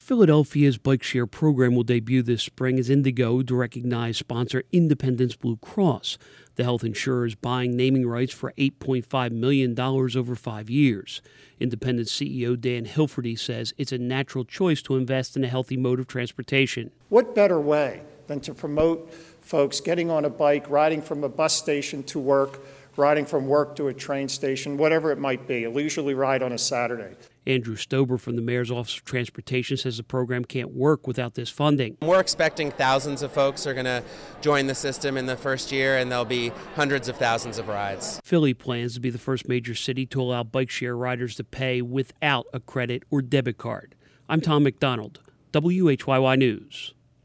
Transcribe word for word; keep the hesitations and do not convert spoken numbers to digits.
Philadelphia's bike share program will debut this spring as Indigo to recognize sponsor Independence Blue Cross. The health insurer is buying naming rights for eight point five million dollars over five years. Independence C E O Dan Hilferty says it's a natural choice to invest in a healthy mode of transportation. What better way than to promote folks getting on a bike, riding from a bus station to work, riding from work to a train station, whatever it might be, a leisurely ride on a Saturday. Andrew Stober from the Mayor's Office of Transportation says the program can't work without this funding. We're expecting thousands of folks are going to join the system in the first year, and there'll be hundreds of thousands of rides. Philly plans to be the first major city to allow bike share riders to pay without a credit or debit card. I'm Tom McDonald, W H Y Y News.